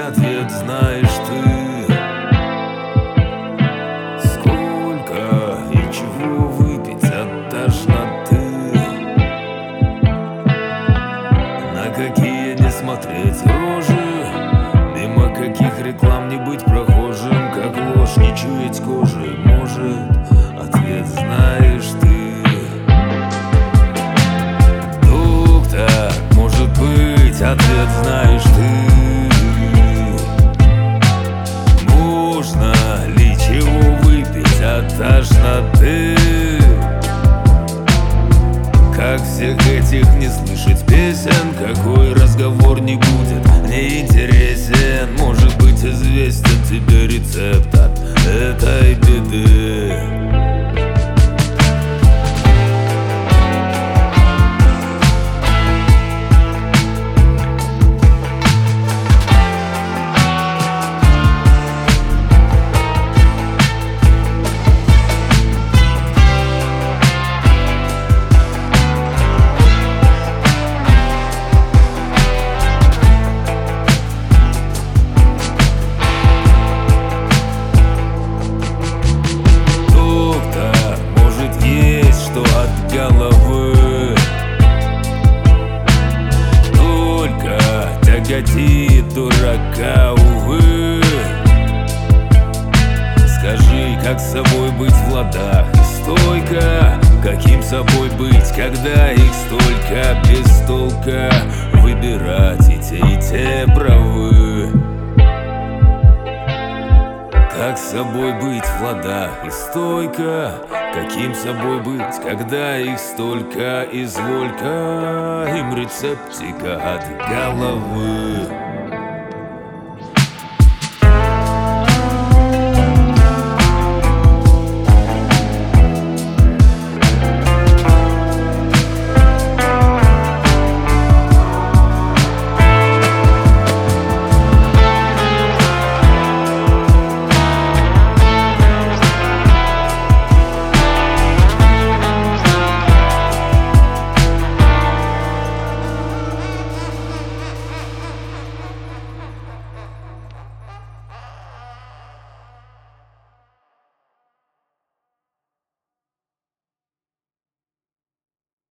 ответ знаешь ты. Сколько и чего выпить от тошноты, на какие не смотреть рожи, мимо каких реклам не быть прохожим, как ложь не чуять кожи. Может, ответ знаешь ты. Доктор, может быть, ответ знаешь ты. Можно ли чего выпить от тошноты? Как всех этих не слышать песен, какой разговор не будет мне интересен. Может быть, известен тебе рецепт от этой беды. Что от головы только тяготит дурака, увы. Скажи, как с собой быть в ладах и стойко, каким собой быть, когда их столько, без толка выбирать и те правы. Как с собой быть в ладах и стойко, каким собой быть, когда их столько, изволь-ка им рецептика от головы.